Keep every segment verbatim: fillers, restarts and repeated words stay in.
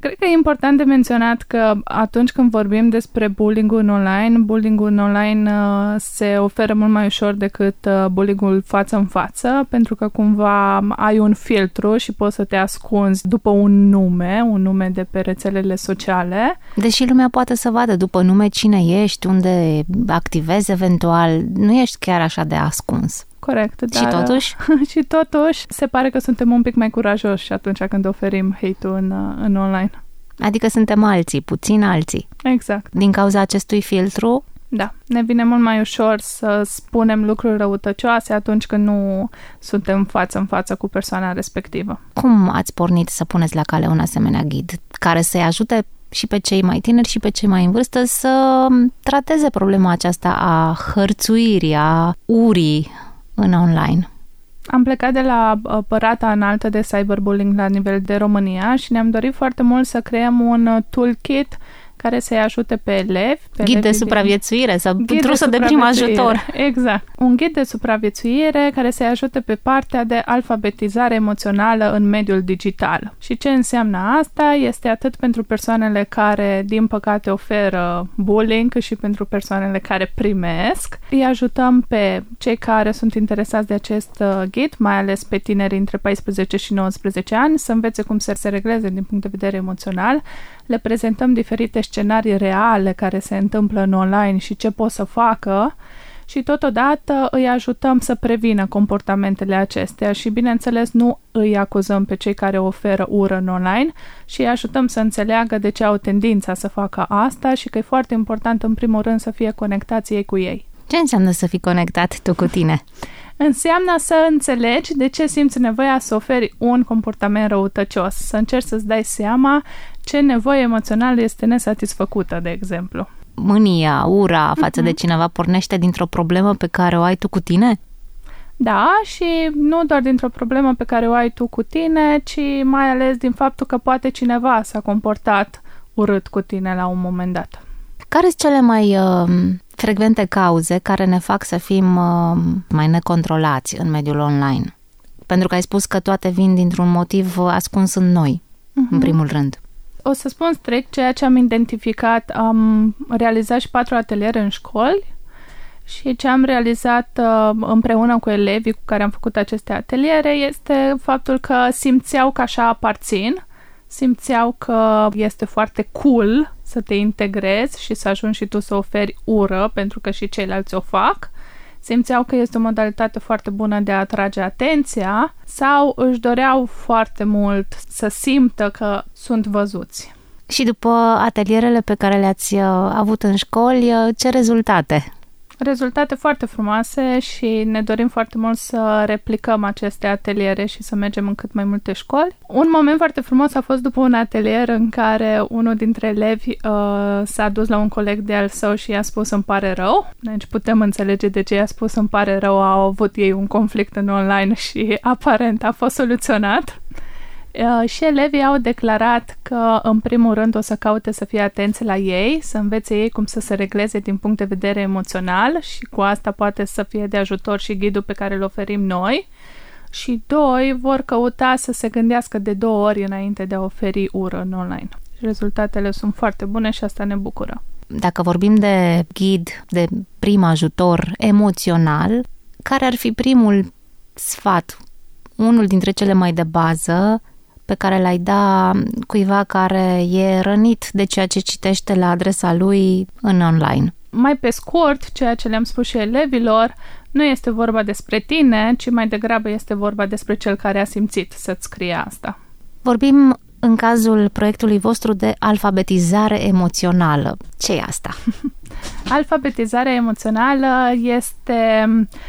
Cred că e important de menționat că atunci când vorbim despre bullying-ul în online, bullying-ul în online uh, se oferă mult mai ușor decât uh, bullying-ul față în față, pentru că cumva ai un filtru și poți să te ascunzi după un nume, un nume de pe rețelele sociale. Deși lumea poate să vadă după nume cine ești, unde activezi eventual, nu ești chiar așa de ascuns. Corect, dar... Și totuși? și totuși, se pare că suntem un pic mai curajoși atunci când oferim hate-ul în, în online. Adică suntem alții, puțin alții. Exact. Din cauza acestui filtru? Da, ne vine mult mai ușor să spunem lucruri răutăcioase atunci când nu suntem față în față cu persoana respectivă. Cum ați pornit să puneți la cale un asemenea ghid care să-i ajute și pe cei mai tineri și pe cei mai în vârstă să trateze problema aceasta a hărțuirii, a urii în online? Am plecat de la Părata Înaltă de Cyberbullying la nivel de România și ne-am dorit foarte mult să creăm un toolkit care să-i ajute pe elevi. Pe ghid elevi de supraviețuire sau ghid trusă de, de prim ajutor. Exact. Un ghid de supraviețuire care să-i ajute pe partea de alfabetizare emoțională în mediul digital. Și ce înseamnă asta? Este atât pentru persoanele care, din păcate, oferă bullying, cât și pentru persoanele care primesc. Îi ajutăm pe cei care sunt interesați de acest ghid, mai ales pe tineri între paisprezece și nouăsprezece ani, să învețe cum să se regleze din punct de vedere emoțional. Le prezentăm diferite scenarii reale care se întâmplă în online și ce pot să facă și totodată îi ajutăm să prevină comportamentele acestea și, bineînțeles, nu îi acuzăm pe cei care oferă ură în online și îi ajutăm să înțeleagă de ce au tendința să facă asta și că e foarte important, în primul rând, să fie conectați ei cu ei. Ce înseamnă să fii conectat tu cu tine? Înseamnă să înțelegi de ce simți nevoia să oferi un comportament răutăcios, să încerci să-ți dai seama ce nevoie emoțională este nesatisfăcută, de exemplu. Mânia, ura față uh-huh. de cineva pornește dintr-o problemă pe care o ai tu cu tine? Da, și nu doar dintr-o problemă pe care o ai tu cu tine, ci mai ales din faptul că poate cineva s-a comportat urât cu tine la un moment dat. Care sunt cele mai uh, frecvente cauze care ne fac să fim uh, mai necontrolați în mediul online? Pentru că ai spus că toate vin dintr-un motiv ascuns în noi, uh-huh. în primul rând. O să spun strict ceea ce am identificat. Am realizat și patru ateliere în școli și ce am realizat uh, împreună cu elevii cu care am făcut aceste ateliere este faptul că simțeau că așa aparțin, simțeau că este foarte cool să te integrezi și să ajungi și tu să oferi ură, pentru că și ceilalți o fac. Simțeau că este o modalitate foarte bună de a atrage atenția sau își doreau foarte mult să simtă că sunt văzuți. Și după atelierele pe care le-ați avut în școli, ce rezultate? Rezultate foarte frumoase și ne dorim foarte mult să replicăm aceste ateliere și să mergem în cât mai multe școli. Un moment foarte frumos a fost după un atelier în care unul dintre elevi uh, s-a dus la un coleg de al său și i-a spus îmi pare rău. Deci putem înțelege de ce i-a spus îmi pare rău, au avut ei un conflict în online și aparent a fost soluționat. Uh, și elevii au declarat că, în primul rând, o să caute să fie atenți la ei, să învețe ei cum să se regleze din punct de vedere emoțional și cu asta poate să fie de ajutor și ghidul pe care îl oferim noi. Și doi, vor căuta să se gândească de două ori înainte de a oferi ură în online. Rezultatele sunt foarte bune și asta ne bucură. Dacă vorbim de ghid, de prim ajutor emoțional, care ar fi primul sfat, unul dintre cele mai de bază, pe care l-ai da cuiva care e rănit de ceea ce citește la adresa lui în online? Mai pe scurt, ceea ce le-am spus și elevilor, nu este vorba despre tine, ci mai degrabă este vorba despre cel care a simțit să-ți scrie asta. Vorbim în cazul proiectului vostru de alfabetizare emoțională. Ce e asta? Alfabetizarea emoțională este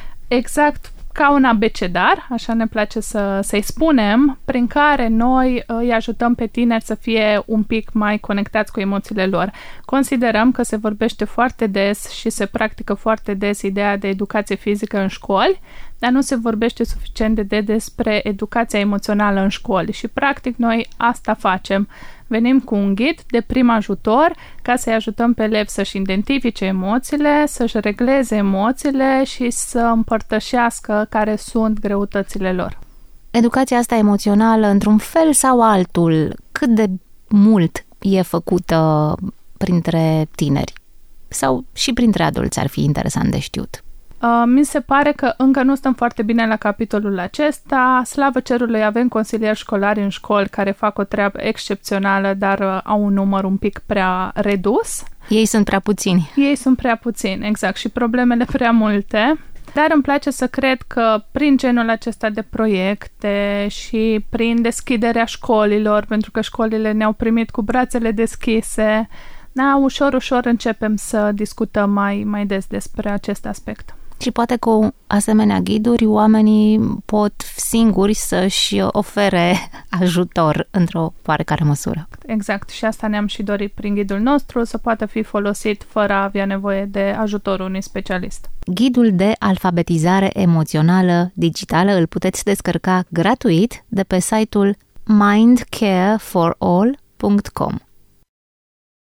exact ca un abecedar, așa ne place să, să-i spunem, prin care noi îi ajutăm pe tineri să fie un pic mai conectați cu emoțiile lor. Considerăm că se vorbește foarte des și se practică foarte des ideea de educație fizică în școli, dar nu se vorbește suficient de des despre educația emoțională în școli și practic noi asta facem. Venim cu un ghid de prim ajutor ca să-i ajutăm pe elevi să-și identifice emoțiile, să-și regleze emoțiile și să împărtășească care sunt greutățile lor. Educația asta emoțională, într-un fel sau altul, cât de mult e făcută printre tineri sau și printre adulți, ar fi interesant de știut. Uh, mi se pare că încă nu stăm foarte bine la capitolul acesta. Slavă cerului, avem consilieri școlari în școli care fac o treabă excepțională, dar uh, au un număr un pic prea redus. Ei sunt prea puțini. Ei sunt prea puțini, exact, și problemele prea multe. Dar îmi place să cred că prin genul acesta de proiecte și prin deschiderea școlilor, pentru că școlile ne-au primit cu brațele deschise, da, ușor, ușor începem să discutăm mai, mai des despre acest aspect. Și poate cu asemenea ghiduri oamenii pot singuri să-și ofere ajutor într-o oarecare măsură. Exact, și asta ne-am și dorit prin ghidul nostru, să poată fi folosit fără a avea nevoie de ajutorul unui specialist. Ghidul de alfabetizare emoțională digitală îl puteți descărca gratuit de pe site-ul mind care for all punct com.